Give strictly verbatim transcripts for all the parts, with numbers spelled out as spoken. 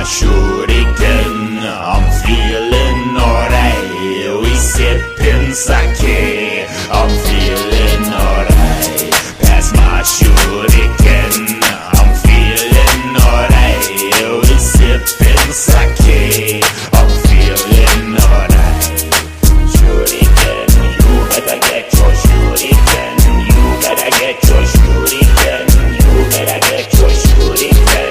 shuriken. I'm feeling alright. We sipping sake. I'm feeling alright. Pass my shuriken. I'm feeling alright. We sipping sake. I'm feeling alright. Shuriken, you better get your shuriken. You better get your shuriken. You better get your shuriken.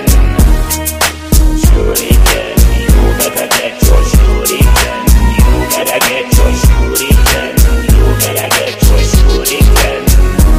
Shuriken, you better get your shuriken. You better get your shuriken. You better get your shuriken.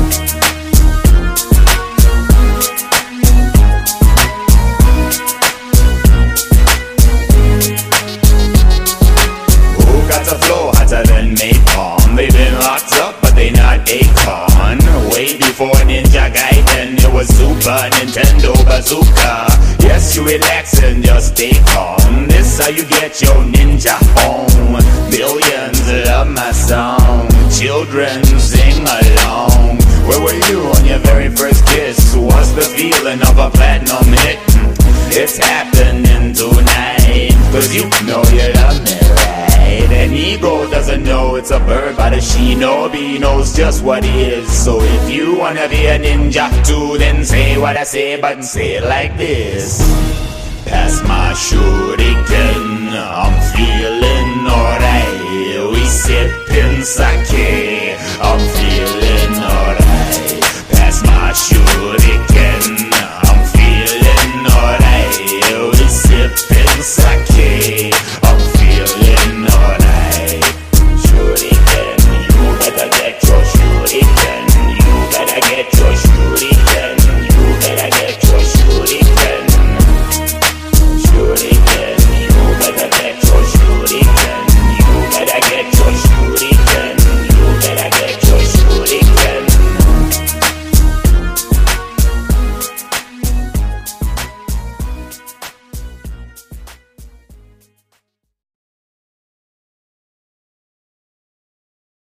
Who got the flow hotter than Napalm? They've been locked up, but they not Akon. Way before Ninja Gaiden, it was Super Nintendo Bazooka. Yes, you relax and just stay calm. This how you get your ninja home. Billions love my song. Children sing along. Where were you on your very first kiss? What's the feeling of a platinum hit? It's happening tonight, cause you know you love me right. An ego doesn't know it's a bird, but a shinobi knows just what he is. So if you wanna be a ninja too, then say what I say, but say it like this. Pass my shuriken, I'm feeling alright. We sipping sake, I'm feeling alright. Pass my shuriken.